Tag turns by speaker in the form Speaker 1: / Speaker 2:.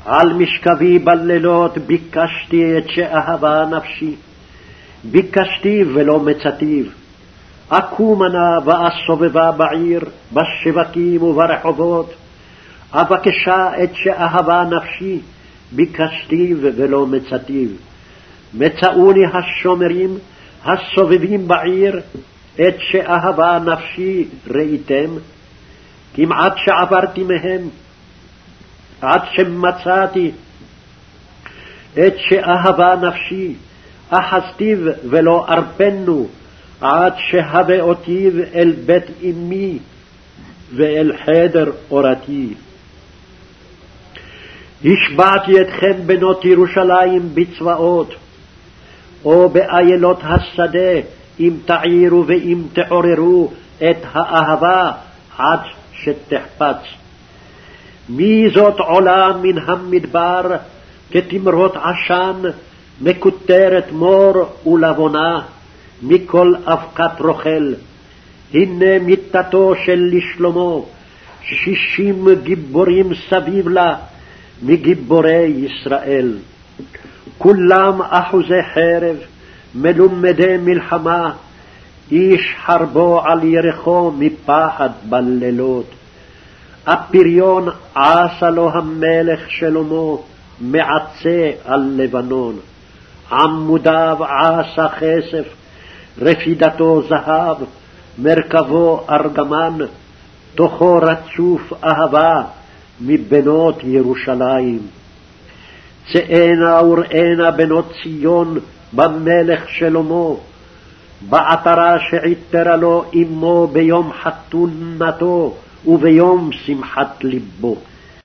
Speaker 1: על משכבי בלילות ביקשתי את שאהבה נפשי, ביקשתי ולא מצאתיו. אקומה נא ואסובבה בעיר, בשווקים וברחובות, אבקשה את שאהבה נפשי, ביקשתיו ולא מצאתיו. מצאוני השומרים הסובבים בעיר, את שאהבה נפשי ראיתם, כמעט שעברתי מהם, עד שמצאתי את שאהבה נפשי, אחזתיו ולא ארפנו, עד שהבא אותיו אל בית אמי ואל חדר אורתי. השבעתי אתכם בנות ירושלים בצבאות, או באיילות השדה, אם תעירו ואם תעוררו את האהבה עד שתחפץ. מי זאת עולה מן המדבר כתמרות עשן, מקוטרת מור ולבונה, מכל אבקת רוכל. הנה מיתתו של לשלמה, 60 גיבורים סביב לה, מגיבורי ישראל. כולם אחוזי חרב, מלומדי מלחמה, איש חרבו על ירחו מפחד בלילות. הפריון עשה לו המלך שלמה, מעצה על לבנון. עמודיו עשה כסף, רפידתו זהב, מרכבו ארגמן, תוכו רצוף אהבה מבנות ירושלים. צאנה וראנה בנות ציון במלך שלמה, בעטרה שעיטרה לו אמו ביום חתונתו וביום שמחת ליבו.